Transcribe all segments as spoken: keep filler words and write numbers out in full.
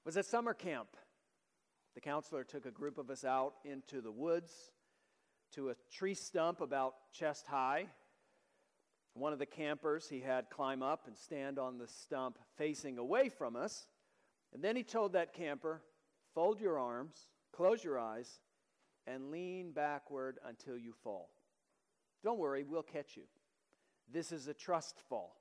was at summer camp. The counselor took a group of us out into the woods to a tree stump about chest high. One of the campers he had climb up and stand on the stump facing away from us. And then he told that camper, fold your arms, close your eyes, and lean backward until you fall. Don't worry, we'll catch you. This is a trust fall.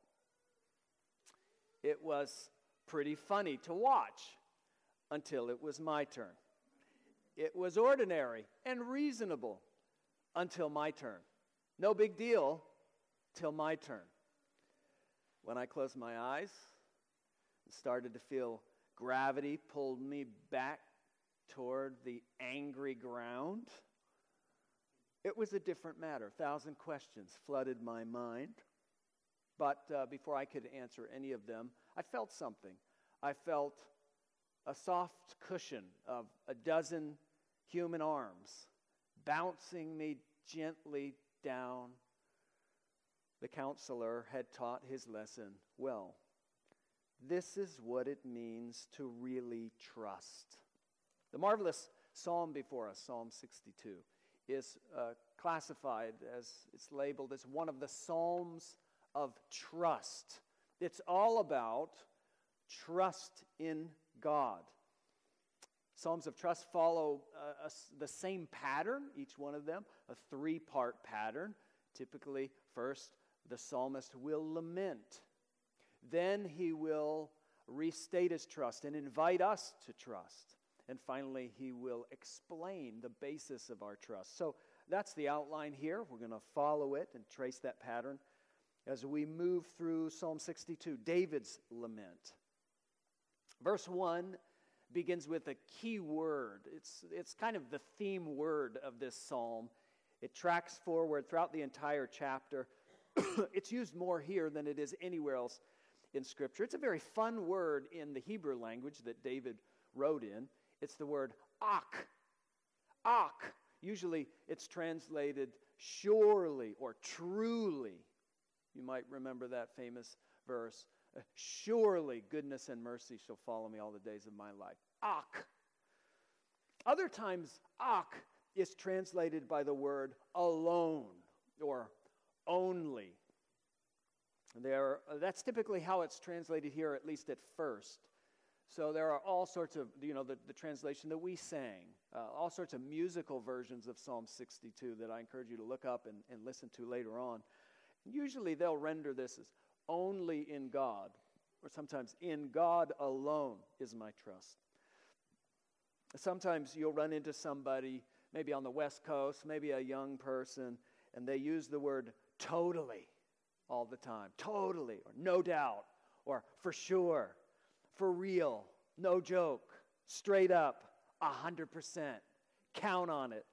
It was pretty funny to watch until it was my turn. It was ordinary and reasonable until my turn. No big deal till my turn. When I closed my eyes and started to feel gravity pulled me back toward the angry ground, it was a different matter. A thousand questions flooded my mind. But uh, before I could answer any of them, I felt something. I felt a soft cushion of a dozen human arms bouncing me gently down. The counselor had taught his lesson well. This is what it means to really trust. The marvelous psalm before us, Psalm sixty-two, is uh, classified as, it's labeled as one of the psalms of trust. It's all about trust in God. Psalms of trust follow uh, a, the same pattern, each one of them, a three-part pattern. Typically, first, the psalmist will lament. Then he will restate his trust and invite us to trust. And finally, he will explain the basis of our trust. So that's the outline here. We're going to follow it and trace that pattern as we move through Psalm sixty-two, David's lament. Verse one begins with a key word. It's, it's kind of the theme word of this psalm. It tracks forward throughout the entire chapter. It's used more here than it is anywhere else in Scripture. It's a very fun word in the Hebrew language that David wrote in. It's the word ak. Ak. Usually it's translated surely or truly. You might remember that famous verse. Surely goodness and mercy shall follow me all the days of my life. Ak. Other times, ak is translated by the word alone or only. There, that's typically how it's translated here, at least at first. So there are all sorts of, you know, the, the translation that we sang, uh, all sorts of musical versions of Psalm sixty-two that I encourage you to look up and, and listen to later on. Usually they'll render this as only in God, or sometimes in God alone is my trust. Sometimes you'll run into somebody, maybe on the West Coast, maybe a young person, and they use the word totally all the time. Totally, or no doubt, or for sure, for real, no joke, straight up, a hundred percent, count on it.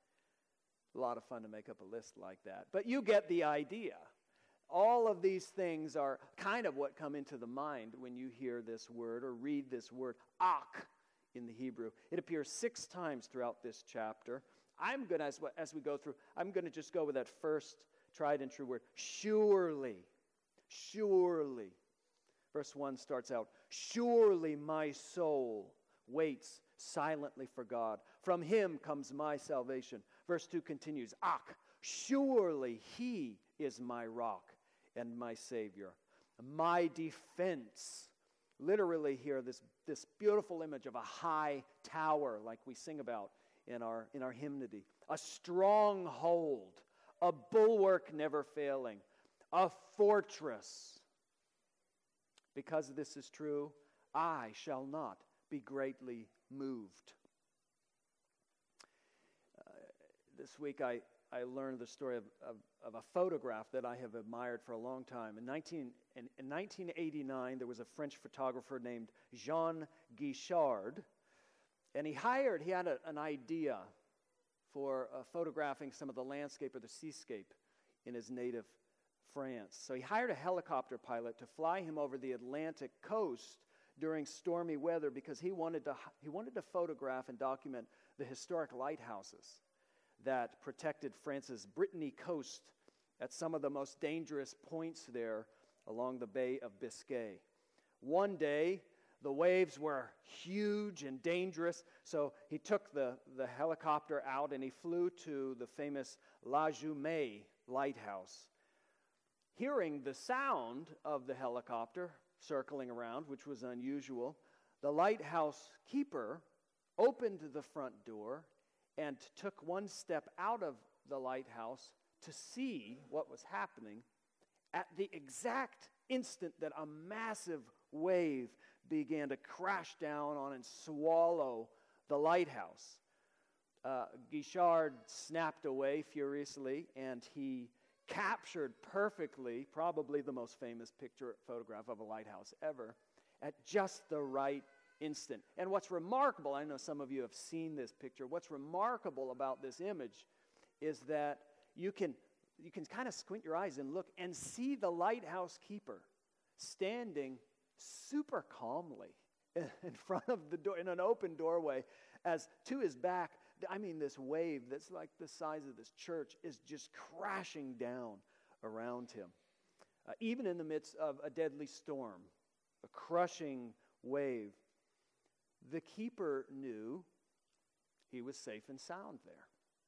A lot of fun to make up a list like that. But you get the idea. All of these things are kind of what come into the mind when you hear this word or read this word, ak, in the Hebrew. It appears six times throughout this chapter. I'm going to, as, as we go through, I'm going to just go with that first tried and true word, surely, surely. Verse one starts out, surely my soul waits silently for God. From him comes my salvation. Verse two continues, ak, surely he is my rock and my Savior, my defense. Literally here, this, this beautiful image of a high tower like we sing about in our, in our hymnody. A stronghold, a bulwark never failing, a fortress. Because this is true, I shall not be greatly moved. Uh, this week I, I learned the story of, of, of a photograph that I have admired for a long time. In, nineteen, in, in nineteen eighty-nine, there was a French photographer named Jean Guichard, and he hired, he had a, an idea for uh, photographing some of the landscape or the seascape in his native France. So he hired a helicopter pilot to fly him over the Atlantic coast during stormy weather because he wanted to he wanted to photograph and document the historic lighthouses that protected France's Brittany coast at some of the most dangerous points there along the Bay of Biscay. One day, the waves were huge and dangerous, so he took the, the helicopter out and he flew to the famous La Jumet lighthouse. Hearing the sound of the helicopter circling around, which was unusual, the lighthouse keeper opened the front door and took one step out of the lighthouse to see what was happening at the exact instant that a massive wave began to crash down on and swallow the lighthouse. Uh, Guichard snapped away furiously, and he captured perfectly, probably the most famous picture photograph of a lighthouse ever, at just the right instant. And what's remarkable, I know some of you have seen this picture, what's remarkable about this image is that you can you can kind of squint your eyes and look and see the lighthouse keeper standing super calmly in front of the door, in an open doorway, as to his back, I mean, this wave that's like the size of this church is just crashing down around him. Uh, even in the midst of a deadly storm, a crushing wave, the keeper knew he was safe and sound there.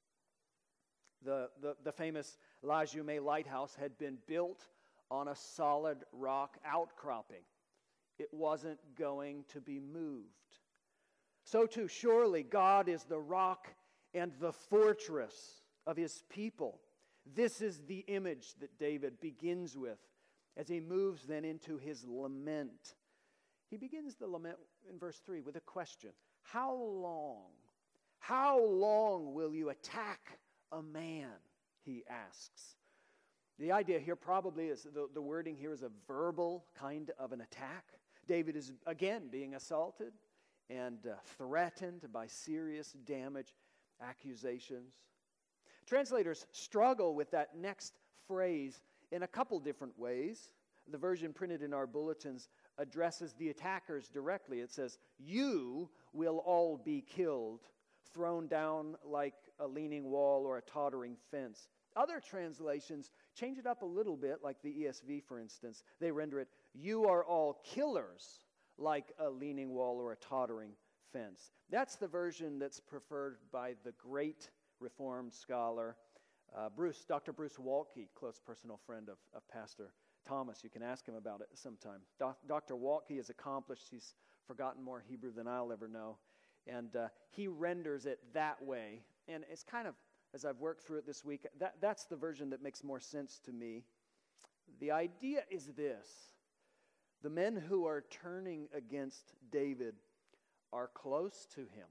The, the, the famous La Jumet lighthouse had been built on a solid rock outcropping. It wasn't going to be moved. So too, surely God is the rock and the fortress of his people. This is the image that David begins with as he moves then into his lament. He begins the lament in verse three with a question. How long, how long will you attack a man, he asks. The idea here probably is, the, the wording here is a verbal kind of an attack. David is again being assaulted and uh, threatened by serious damage, accusations. Translators struggle with that next phrase in a couple different ways. The version printed in our bulletins addresses the attackers directly. It says, "You will all be killed, thrown down like a leaning wall or a tottering fence." Other translations change it up a little bit, like the E S V, for instance. They render it, "You are all killers, like a leaning wall or a tottering fence." That's the version that's preferred by the great Reformed scholar, uh, Bruce, Doctor Bruce Waltke, close personal friend of, of Pastor Thomas. You can ask him about it sometime. Doc, Doctor Waltke is accomplished. He's forgotten more Hebrew than I'll ever know. And uh, he renders it that way. And it's kind of, as I've worked through it this week, that, that's the version that makes more sense to me. The idea is this. The men who are turning against David are close to him.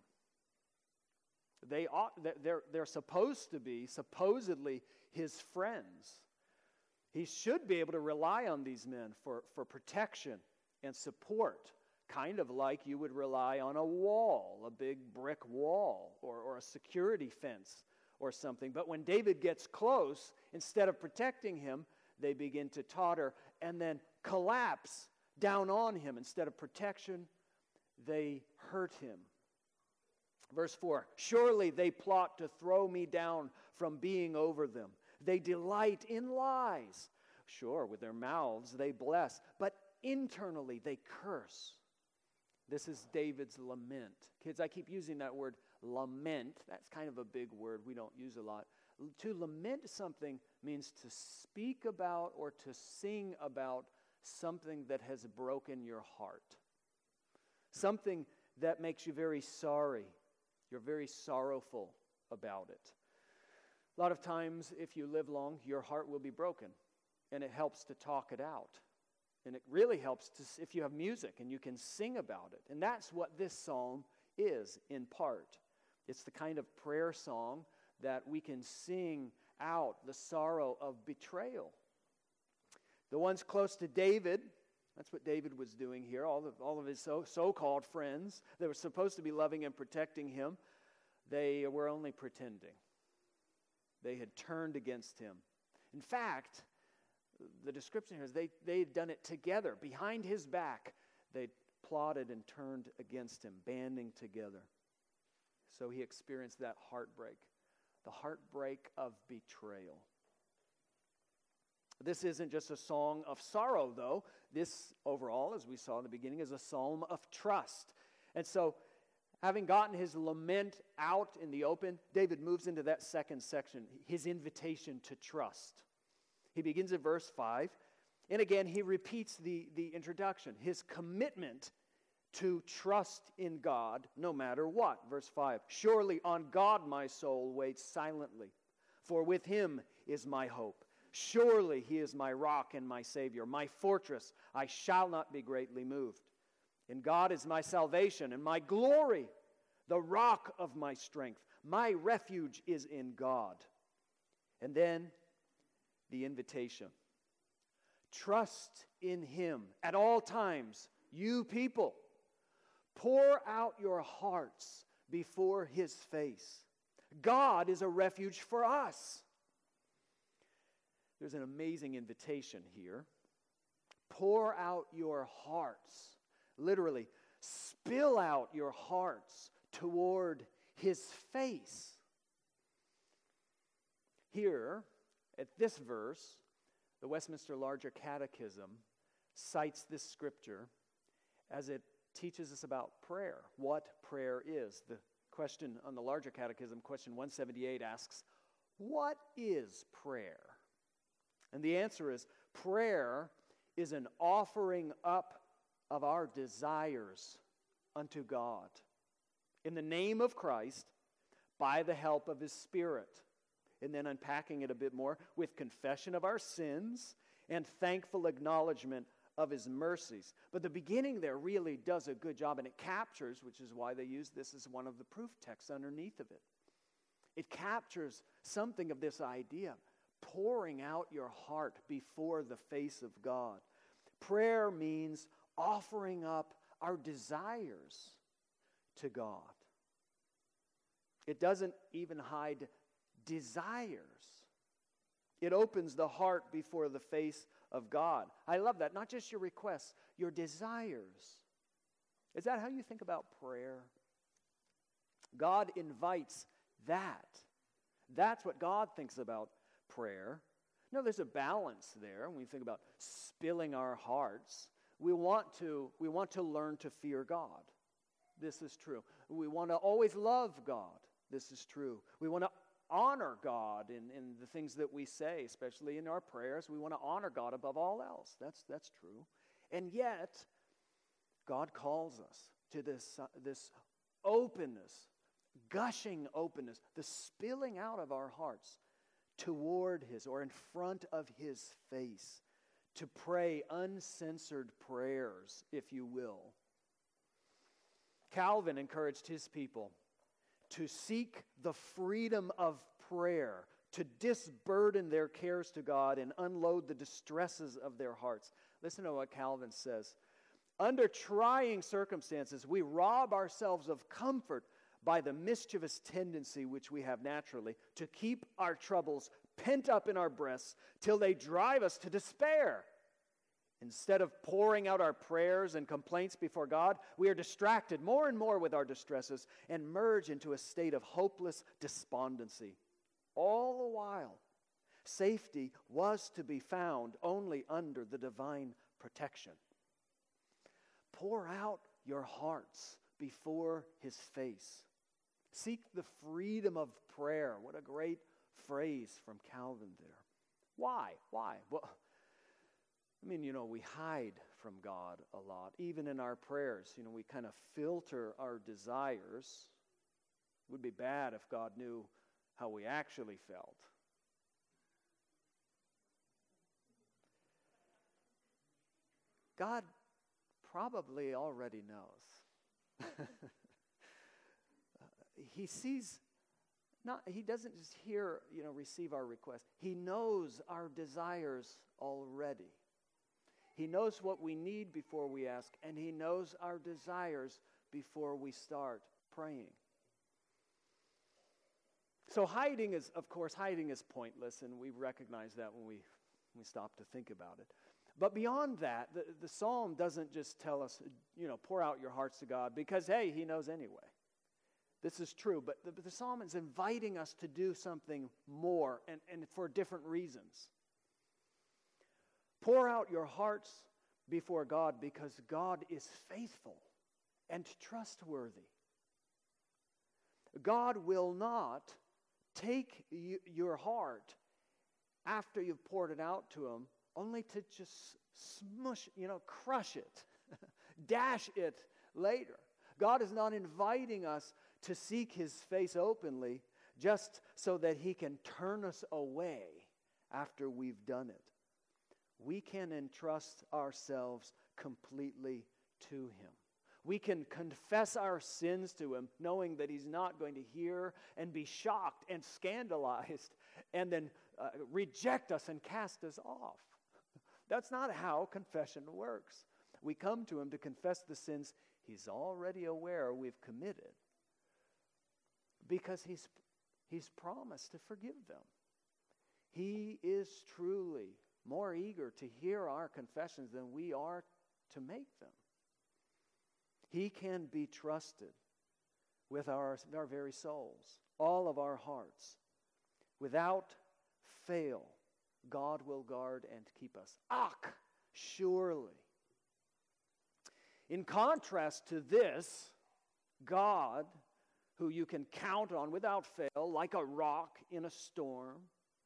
They ought, they're, they're supposed to be, supposedly, his friends. He should be able to rely on these men for, for protection and support, kind of like you would rely on a wall, a big brick wall, or, or a security fence or something. But when David gets close, instead of protecting him, they begin to totter and then collapse down on him. Instead of protection, they hurt him. Verse four, "Surely they plot to throw me down from being over them. They delight in lies. Sure, with their mouths they bless, but internally they curse." This is David's lament. Kids, I keep using that word lament. That's kind of a big word we don't use a lot. To lament something means to speak about or to sing about something that has broken your heart. Something that makes you very sorry. You're very sorrowful about it. A lot of times, if you live long, your heart will be broken, and it helps to talk it out. And it really helps to, if you have music and you can sing about it. And that's what this psalm is, in part. It's the kind of prayer song that we can sing out the sorrow of betrayal. The ones close to David, that's what David was doing here. All of, all of his so, so-called friends that were supposed to be loving and protecting him, they were only pretending. They had turned against him. In fact, the description here is they, they had done it together. Behind his back, they plotted and turned against him, banding together. So he experienced that heartbreak, the heartbreak of betrayal. This isn't just a song of sorrow, though. This, overall, as we saw in the beginning, is a psalm of trust. And so, having gotten his lament out in the open, David moves into that second section, his invitation to trust. He begins at verse five, and again, he repeats the, the introduction, his commitment to trust in God no matter what. Verse five, surely on God my soul waits silently, for with him is my hope. Surely he is my rock and my Savior, my fortress. I shall not be greatly moved. In God is my salvation and my glory, the rock of my strength. My refuge is in God. And then the invitation. Trust in him at all times, you people. Pour out your hearts before his face. God is a refuge for us. There's an amazing invitation here. Pour out your hearts. Literally, spill out your hearts toward his face. Here, at this verse, the Westminster Larger Catechism cites this scripture as it teaches us about prayer, what prayer is. The question on the Larger Catechism, question one seventy-eight, asks, what is prayer? And the answer is, prayer is an offering up of our desires unto God in the name of Christ by the help of his Spirit. And then unpacking it a bit more, with confession of our sins and thankful acknowledgement of his mercies. But the beginning there really does a good job, and it captures, which is why they use this as one of the proof texts underneath of it. It captures something of this idea, pouring out your heart before the face of God. Prayer means offering up our desires to God. It doesn't even hide desires. It opens the heart before the face of God. I love that. Not just your requests, your desires. Is that how you think about prayer? God invites that. That's what God thinks about prayer. No, there's a balance there when we think about spilling our hearts. We want to, we want to learn to fear God. This is true. We want to always love God. This is true. We want to honor God in, in the things that we say, especially in our prayers. We want to honor God above all else. That's, that's true. And yet, God calls us to this, uh, this openness, gushing openness, the spilling out of our hearts toward his, or in front of his face, to pray uncensored prayers, if you will. Calvin encouraged his people to seek the freedom of prayer, to disburden their cares to God and unload the distresses of their hearts. Listen to what Calvin says. Under trying circumstances, we rob ourselves of comfort by the mischievous tendency which we have naturally to keep our troubles pent up in our breasts till they drive us to despair. Instead of pouring out our prayers and complaints before God, we are distracted more and more with our distresses and merge into a state of hopeless despondency. All the while, safety was to be found only under the divine protection. Pour out your hearts before his face. Seek the freedom of prayer. What a great phrase from Calvin there. Why? Why? Well, I mean, you know, we hide from God a lot. Even in our prayers, you know, we kind of filter our desires. It would be bad if God knew how we actually felt. God probably already knows. He sees, not, he doesn't just hear, you know, receive our request. He knows our desires already. He knows what we need before we ask, and he knows our desires before we start praying. So hiding is, of course, hiding is pointless, and we recognize that when we, we stop to think about it. But beyond that, the, the psalm doesn't just tell us, you know, pour out your hearts to God, because, hey, he knows anyway. This is true, but the, the psalm is inviting us to do something more, and, and for different reasons. Pour out your hearts before God, because God is faithful and trustworthy. God will not take y- your heart after you've poured it out to Him, only to just smush, you know, crush it, dash it later. God is not inviting us to seek His face openly just so that He can turn us away after we've done it. We can entrust ourselves completely to Him. We can confess our sins to Him, knowing that He's not going to hear and be shocked and scandalized and then uh, reject us and cast us off. That's not how confession works. We come to Him to confess the sins He's already aware we've committed, because He's, he's promised to forgive them. He is truly more eager to hear our confessions than we are to make them. He can be trusted with our, our very souls, all of our hearts. Without fail, God will guard and keep us. Ach, surely. In contrast to this, God, who you can count on without fail, like a rock in a storm,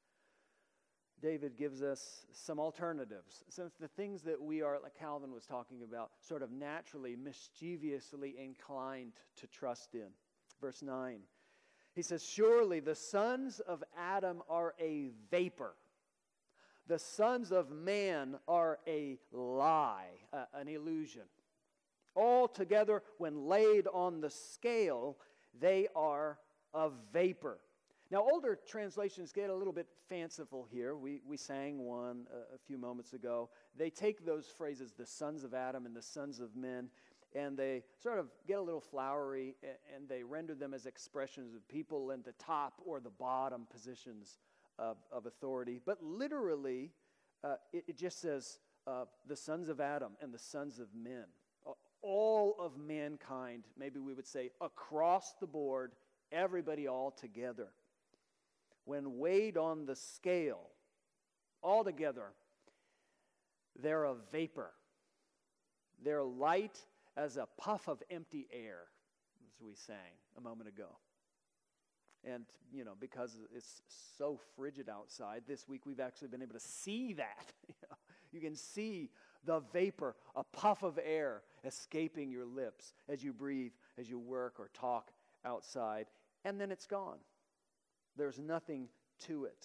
David gives us some alternatives. Since the things that we are, like Calvin was talking about, sort of naturally, mischievously inclined to trust in. Verse nine, he says, surely the sons of Adam are a vapor. The sons of man are a lie, uh, an illusion. Altogether, when laid on the scale, they are a vapor. Now, older translations get a little bit fanciful here. We we sang one a, a few moments ago. They take those phrases, the sons of Adam and the sons of men, and they sort of get a little flowery, and they render them as expressions of people in the top or the bottom positions of, of authority. But literally, uh, it, it just says uh, the sons of Adam and the sons of men. All of mankind, maybe we would say across the board, everybody all together. When weighed on the scale, all together, they're a vapor. They're light as a puff of empty air, as we sang a moment ago. And, you know, because it's so frigid outside, this week we've actually been able to see that. You know, you can see the vapor, a puff of air escaping your lips as you breathe, as you work or talk outside, and then it's gone. There's nothing to it.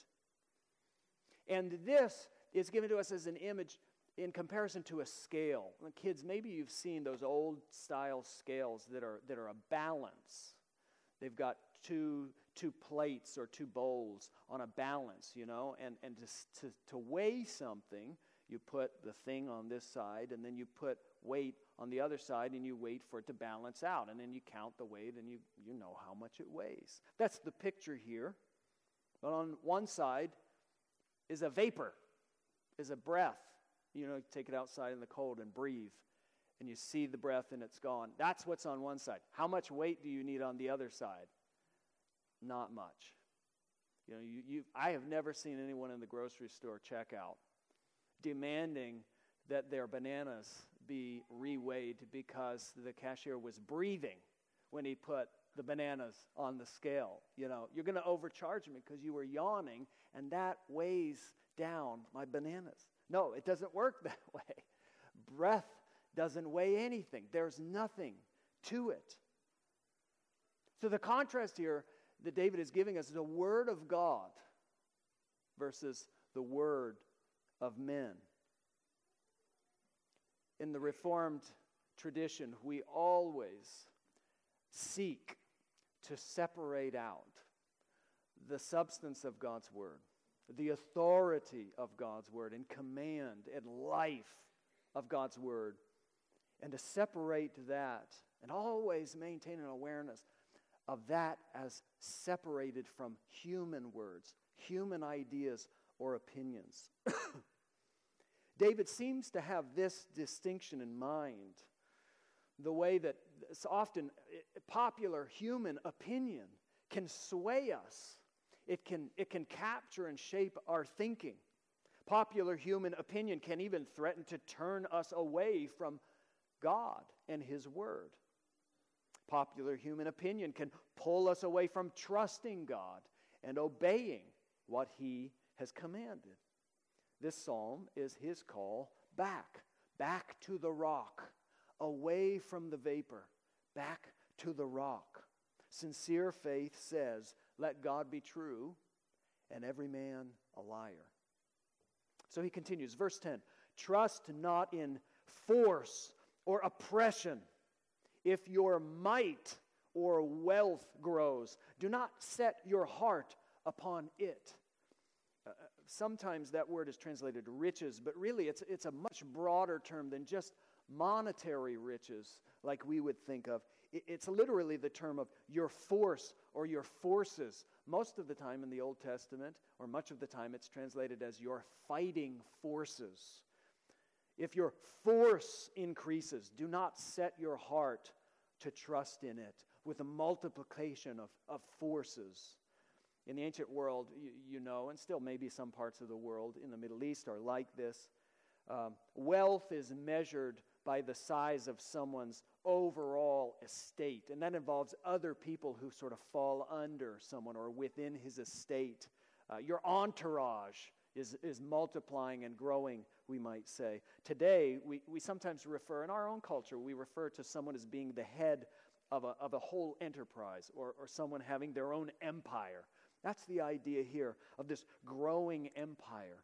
And this is given to us as an image in comparison to a scale. Kids, maybe you've seen those old style scales that are that are a balance. They've got two two plates or two bowls on a balance, you know, and, and to, to, to weigh something, you put the thing on this side, and then you put weight on the other side, and you wait for it to balance out, and then you count the weight, and you, you know how much it weighs. That's the picture here. But on one side is a vapor, is a breath. You know, you take it outside in the cold and breathe, and you see the breath, and it's gone. That's what's on one side. How much weight do you need on the other side? Not much. You know, you, you I have never seen anyone in the grocery store checkout demanding that their bananas be reweighed because the cashier was breathing when he put the bananas on the scale. You know, you're going to overcharge me because you were yawning, and that weighs down my bananas. No, it doesn't work that way. Breath doesn't weigh anything. There's nothing to it. So the contrast here that David is giving us is the word of God versus the word of men. In the Reformed tradition, we always seek to separate out the substance of God's word, the authority of God's word, and command and life of God's word, and to separate that and always maintain an awareness of that as separated from human words, human ideas, or opinions. David seems to have this distinction in mind, the way that it's often popular human opinion can sway us. It can, it can capture and shape our thinking. Popular human opinion can even threaten to turn us away from God and His Word. Popular human opinion can pull us away from trusting God and obeying what He has commanded. This psalm is His call back, back to the rock, away from the vapor, back to the rock. Sincere faith says, let God be true and every man a liar. So he continues, verse ten, trust not in force or oppression. If your might or wealth grows, do not set your heart upon it. Uh, sometimes that word is translated riches, but really it's, it's a much broader term than just monetary riches like we would think of. It, it's literally the term of your force or your forces. Most of the time in the Old Testament, or much of the time, it's translated as your fighting forces. If your force increases, do not set your heart to trust in it with a multiplication of, of forces. In the ancient world, you, you know, and still maybe some parts of the world in the Middle East are like this. Um, wealth is measured by the size of someone's overall estate, and that involves other people who sort of fall under someone or within his estate. Uh, your entourage is, is multiplying and growing, we might say. Today, we, we sometimes refer, in our own culture, we refer to someone as being the head of a, of a whole enterprise, or, or someone having their own empire. That's the idea here of this growing empire.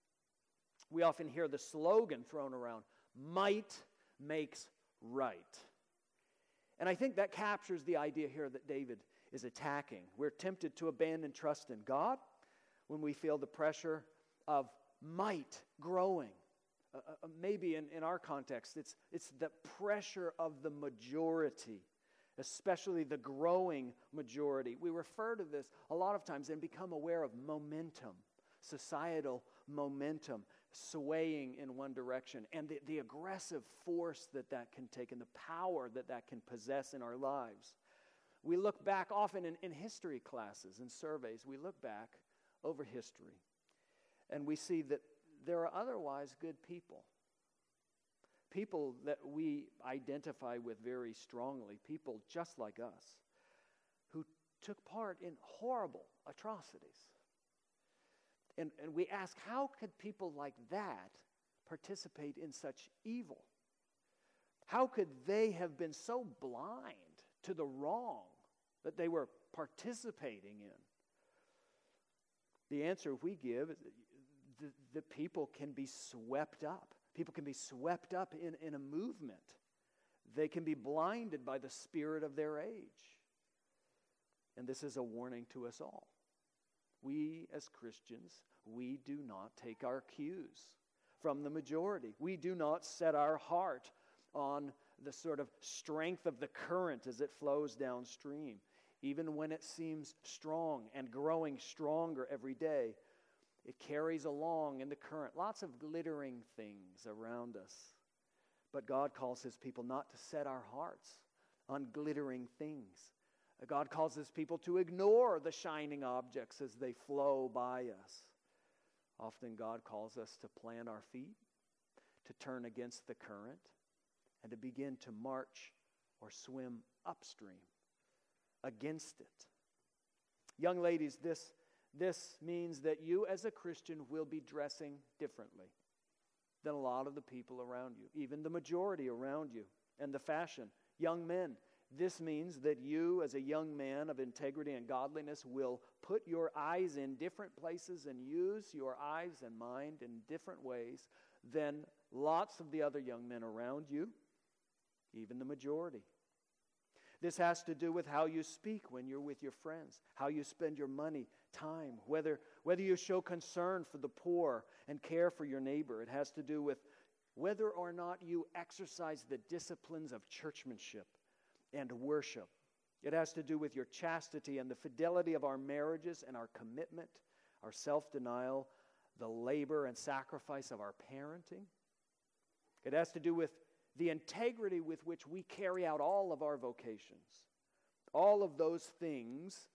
We often hear the slogan thrown around, might makes right. And I think that captures the idea here that David is attacking. We're tempted to abandon trust in God when we feel the pressure of might growing. Uh, uh, maybe in, in our context, it's, it's the pressure of the majority, especially the growing majority. We refer to this a lot of times and become aware of momentum, societal momentum, swaying in one direction, and the, the aggressive force that that can take and the power that that can possess in our lives. We look back often in, in history classes and surveys, we look back over history, and we see that there are otherwise good people. People that we identify with very strongly, people just like us, who took part in horrible atrocities. And, and we ask, how could people like that participate in such evil? How could they have been so blind to the wrong that they were participating in? The answer we give is that the, the people can be swept up. People can be swept up in, in a movement. They can be blinded by the spirit of their age. And this is a warning to us all. We as Christians, we do not take our cues from the majority. We do not set our heart on the sort of strength of the current as it flows downstream. Even when it seems strong and growing stronger every day, it carries along in the current lots of glittering things around us. But God calls His people not to set our hearts on glittering things. God calls His people to ignore the shining objects as they flow by us. Often God calls us to plant our feet, to turn against the current, and to begin to march or swim upstream against it. Young ladies, this, this means that you as a Christian will be dressing differently than a lot of the people around you, even the majority around you, and the fashion. Young men, this means that you, as a young man of integrity and godliness, will put your eyes in different places and use your eyes and mind in different ways than lots of the other young men around you, even the majority. This has to do with how you speak when you're with your friends, how you spend your money, time, whether, whether you show concern for the poor and care for your neighbor. It has to do with whether or not you exercise the disciplines of churchmanship and worship. It has to do with your chastity and the fidelity of our marriages and our commitment, our self-denial, the labor and sacrifice of our parenting. It has to do with the integrity with which we carry out all of our vocations. All of those things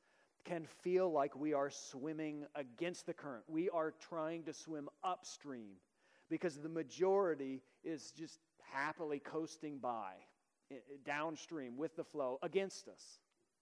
can feel like we are swimming against the current. We are trying to swim upstream because the majority is just happily coasting by, downstream with the flow against us.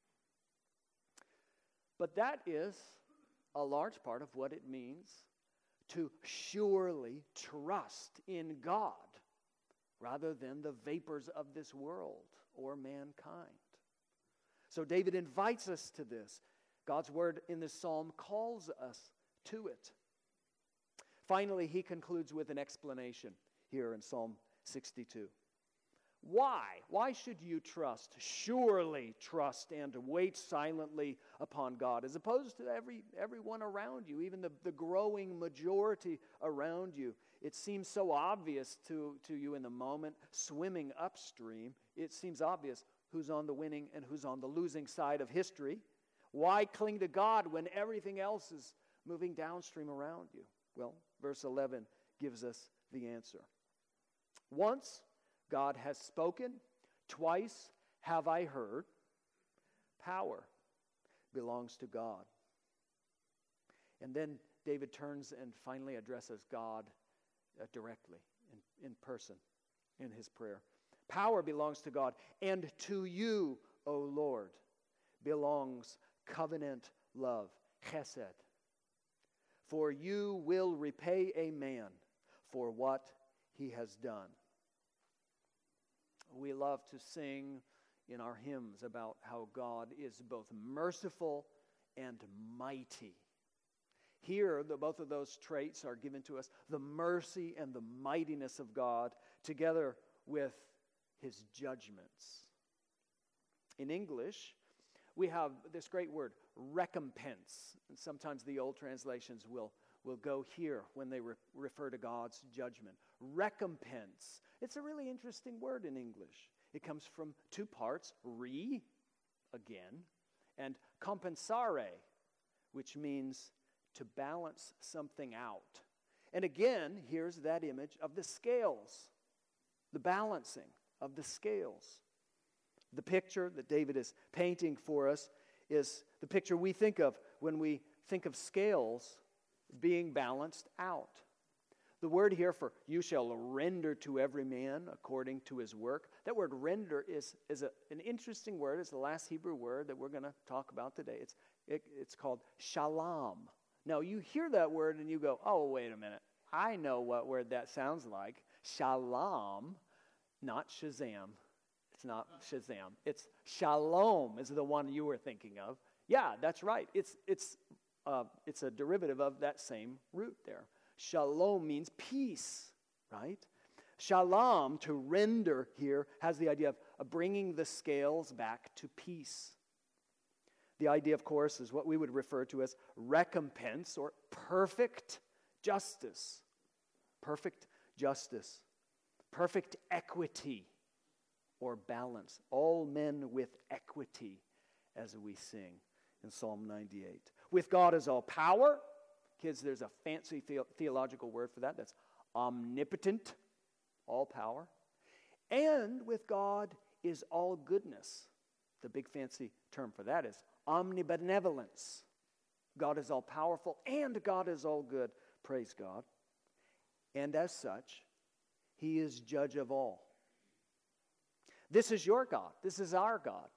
But that is a large part of what it means to surely trust in God rather than the vapors of this world or mankind. So David invites us to this. God's word in this psalm calls us to it. Finally, he concludes with an explanation here in Psalm sixty-two. Why? Why should you trust, surely trust, and wait silently upon God, as opposed to every everyone around you, even the, the growing majority around you? It seems so obvious to, to you in the moment, swimming upstream. It seems obvious who's on the winning and who's on the losing side of history. Why cling to God when everything else is moving downstream around you? Well, verse eleven gives us the answer. Once God has spoken, twice have I heard. Power belongs to God. And then David turns and finally addresses God uh, directly, in, in person, in his prayer. Power belongs to God, and to you, O Lord, belongs covenant love, chesed. For you will repay a man for what he has done. We love to sing in our hymns about how God is both merciful and mighty. Here, the, both of those traits are given to us, the mercy and the mightiness of God, together with his judgments. In English, we have this great word, recompense. And sometimes the old translations will, will go here when they re- refer to God's judgment. Recompense. It's a really interesting word in English. It comes from two parts, re, again, and compensare, which means to balance something out. And again, here's that image of the scales, the balancing of the scales. The picture that David is painting for us is the picture we think of when we think of scales being balanced out. The word here for you shall render to every man according to his work. That word render is, is a, an interesting word. It's the last Hebrew word that we're going to talk about today. It's, it, it's called shalom. Now you hear that word and you go, oh, wait a minute. I know what word that sounds like. Shalom, not Shazam. It's not Shazam. It's shalom is the one you were thinking of. Yeah, that's right. It's, it's, uh, it's a derivative of that same root there. Shalom means peace, right? Shalom, to render here, has the idea of, of bringing the scales back to peace. The idea, of course, is what we would refer to as recompense or perfect justice. Perfect justice. Perfect equity or balance. All men with equity, as we sing in Psalm ninety-eight. With God is all power. Kids, there's a fancy the- theological word for that. That's omnipotent, all power. And with God is all goodness. The big fancy term for that is omnibenevolence. God is all powerful and God is all good. Praise God. And as such, he is judge of all. This is your God. This is our God.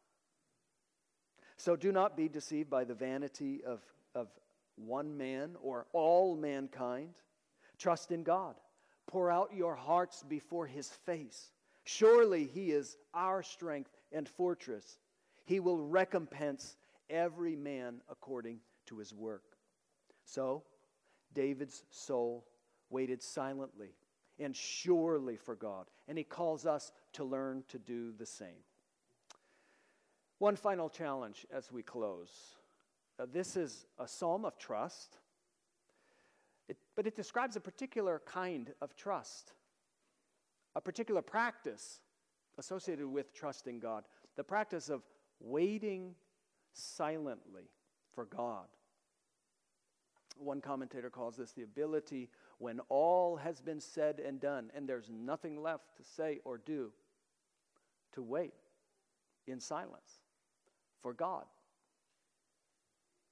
So do not be deceived by the vanity of, of one man or all mankind. Trust in God. Pour out your hearts before his face. Surely he is our strength and fortress. He will recompense every man according to his work. So David's soul waited silently and surely for God, and he calls us to learn to do the same. One final challenge as we close. Uh, this is a psalm of trust, it, but it describes a particular kind of trust, a particular practice associated with trusting God, the practice of waiting silently for God. One commentator calls this the ability when all has been said and done and there's nothing left to say or do, to wait in silence for God.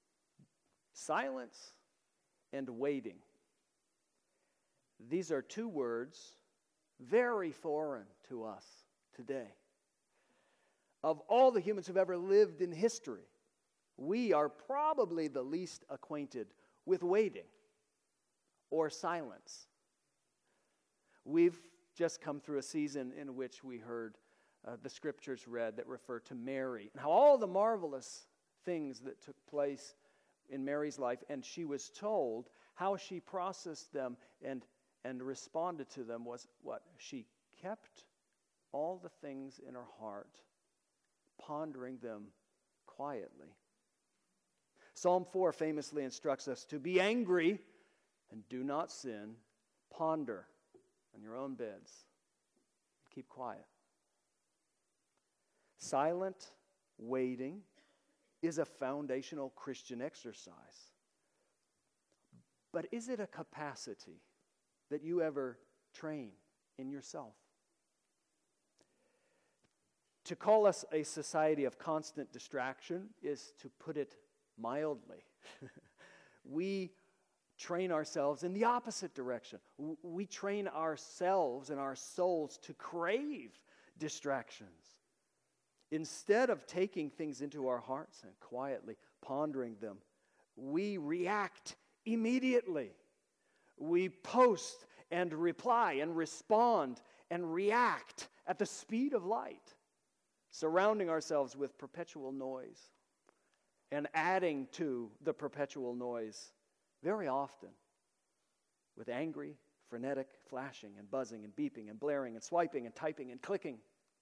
Silence and waiting. These are two words very foreign to us today. Of all the humans who've ever lived in history, we are probably the least acquainted with waiting or silence. We've just come through a season in which we heard uh, the scriptures read that refer to Mary and how all the marvelous things that took place in Mary's life, and she was told how she processed them and, and responded to them was what? She kept all the things in her heart, pondering them quietly. Psalm four famously instructs us to be angry and do not sin. Ponder on your own beds. Keep quiet. Silent waiting is a foundational Christian exercise. But is it a capacity that you ever train in yourself? To call us a society of constant distraction is to put it mildly. We train ourselves in the opposite direction. We train ourselves and our souls to crave distractions. Instead of taking things into our hearts and quietly pondering them, we react immediately. We post and reply and respond and react at the speed of light, surrounding ourselves with perpetual noise and adding to the perpetual noise very often with angry, frenetic flashing and buzzing and beeping and blaring and swiping and typing and clicking.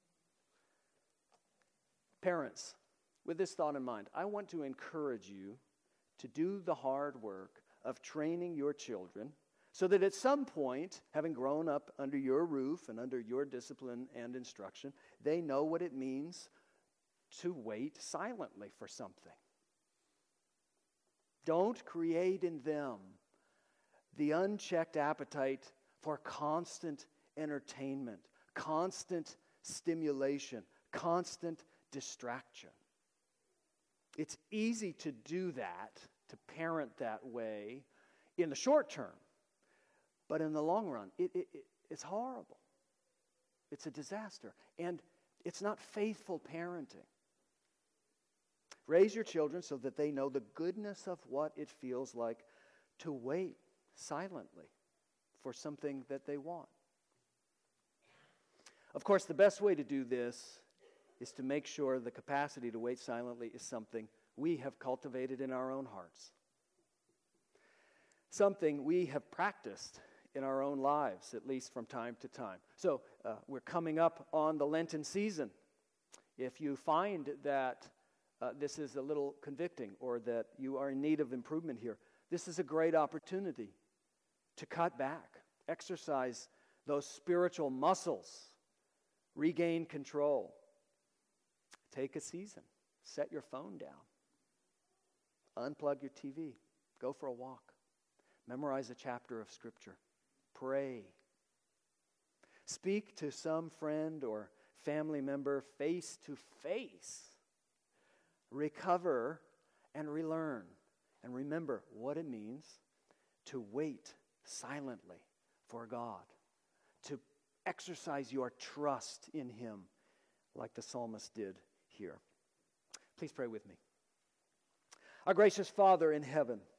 Parents, with this thought in mind, I want to encourage you to do the hard work of training your children so that at some point, having grown up under your roof and under your discipline and instruction, they know what it means to wait silently for something. Don't create in them the unchecked appetite for constant entertainment, constant stimulation, constant distraction. It's easy to do that, to parent that way in the short term, but in the long run, it, it, it, it's horrible. It's a disaster, and it's not faithful parenting. Raise your children so that they know the goodness of what it feels like to wait silently for something that they want. Of course, the best way to do this is to make sure the capacity to wait silently is something we have cultivated in our own hearts. Something we have practiced in our own lives, at least from time to time. So uh, we're coming up on the Lenten season. If you find that uh, this is a little convicting or that you are in need of improvement here, this is a great opportunity to cut back, exercise those spiritual muscles, regain control. Take a season. Set your phone down. Unplug your T V. Go for a walk. Memorize a chapter of Scripture. Pray. Speak to some friend or family member face to face. Recover and relearn. And remember what it means to wait silently for God. To exercise your trust in Him like the psalmist did here. Please pray with me. Our gracious Father in heaven,